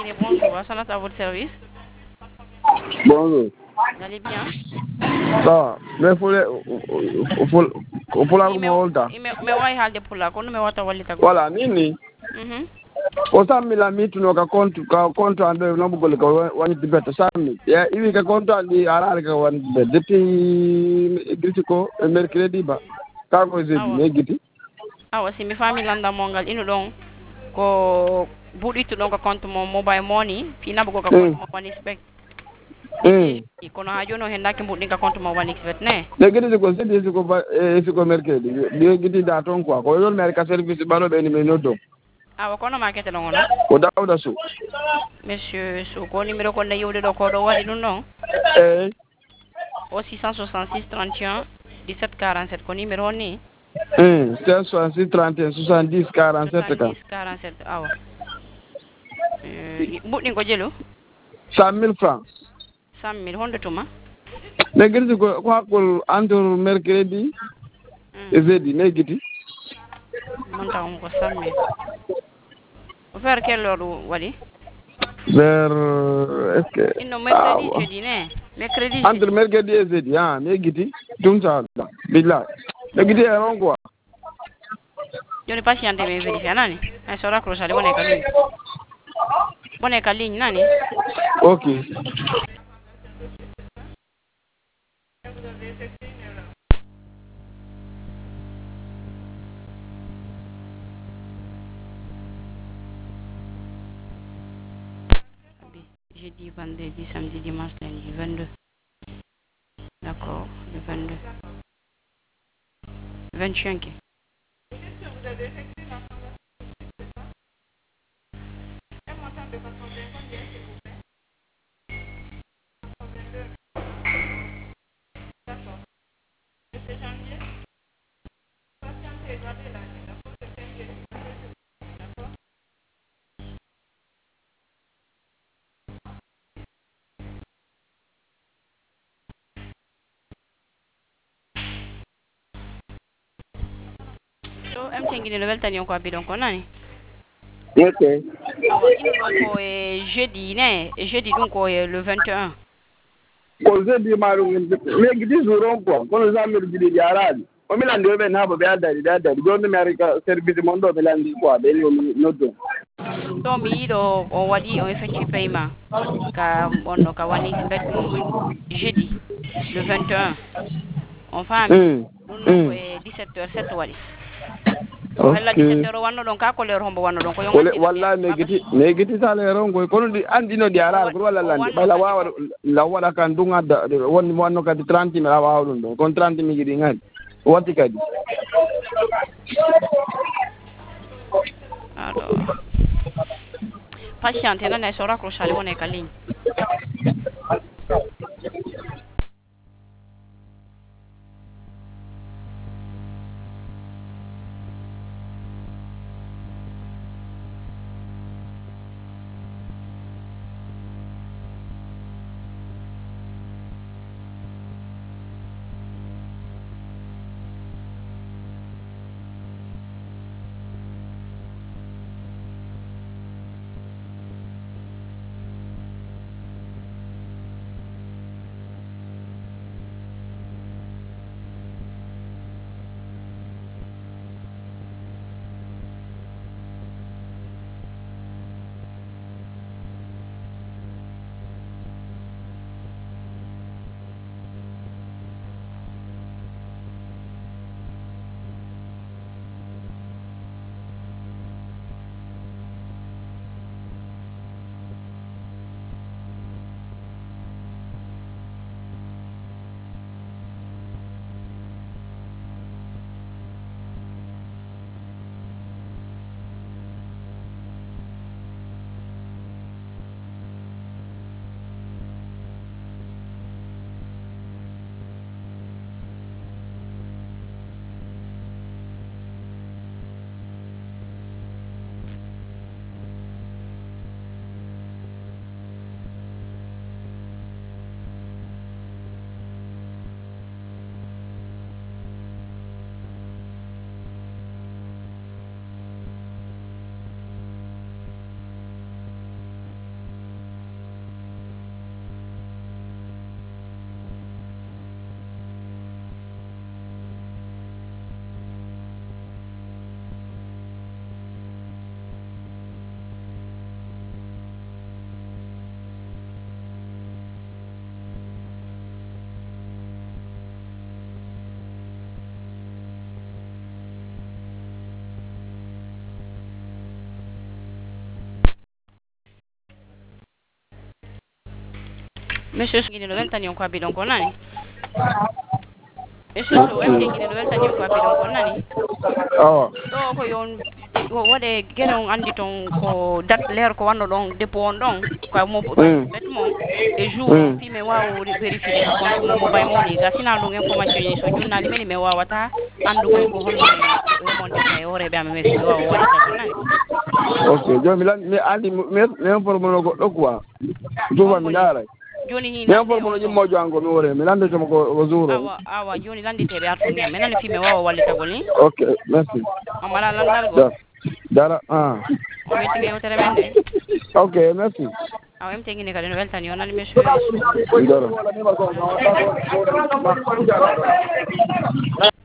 Oui, bonjour, Assanat à votre service. Bonjour. Vous allez bien? Ça, mais faut la molda. Me wai halde pula, kono me wata walita go. Voilà, nini. Mhm. O sammi la mitu no ka konto ande no bugol ko wani dibeta sammi. Ya iwi ka konto andi arare ka wani dibeta. Depuis giti ko mercredi ba. Ka ko jeudi Awa. ne giti. Awa si mi fami landa mongal inu don ko buɗitu ɗon ka compte mo mobile money fina bugo ka compte mo one expect ni kono ha joni o hendaki buɗɗin ka compte mo one expect ne Ne giti ko jeudi siko mercredi. Ne giti da ton quoi. Ko yon mer ka service balo be ni me nodo. awa kono ma kete ɗon ono O dawda su. monsieur so ko numéro ko ne yewde ɗo ko ɗo waɗi ɗum ɗon Eh. o 666 31 17 47 ko numéro on ni 566 31 70 47 ka. 70 47 awa buɗɗin ko jelu 100 000 francs. 100 000 honde tuma Ne giti ko hakol entre mercredi e jeudi ne giti. monta on ko 100 000 o faire quelle heure waɗi Vers est-ce que inno mercredi jeudi ne mercredi entre jeudi mercredi et jeudi ne giti tum sa billah ne giti e ron quoi. joni patiente mi vérifier nani ay so raccrochade bone ka ligne nani Ok. jeudi vendredi samedi dimanche lundi 22 d'accord le 22 25 so em tengini no weltani on ko abbi ɗon ko nani Ok. awa ino ɗon ko e jeudi ne e jeudi ɗum ko e le 21 Ko jeudi ma ɗum ne giti su ron quoi kono zamir gidi jaradi. O milandi o ɓen haɓa ɓe addadi joni mi ari ka service mon ɗo mi landi quoi ɓe yomi noddo. so mi yiiɗo o waɗi o effectue paiement ka bonno ka wani expect jeudi le 21 on faami ɗum noon ko e 17 heures 7 waɗi so hella 17 heures wanno ɗon ka ko leer hombo wanno ɗon ko yongantino walla ne giti sale ron koy kono ɗi andino ɗi arare ko walla lande ɓayla wawa la waɗa kan ɗum adda wonni wanno kadi 30 mille a wawa ɗum ɗon kono 30 mille ɗi gadi watti kadi alors patiente nane so raccrochade wone ka ligne monsieur ngini no weltani on ko abbi donc nani monsieur so ngini no weltani on ko abbi donc nani do ko yon wade gene on andi ton ko date leer ko wanno don dépôt on don ko mo bêtement et jour on fi me wawo vérifier ka compte mo bay mo ni ga sina do information ni so journal meni me wawata andu ko honno remonté kay hore be am me fi wawo wadi ta ko nani ok joni mi andi mi informo ko do quoi duba mi dara joni ni mi informo ni mojo ango mi wore mi lande to ko zuro awa joni landite be arto ngam men fi me wawo wallita gol ni ok merci amala landal go dara o metti ngi wotere mende ok merci aw em tengi ne kala no weltani on nani monsieur dara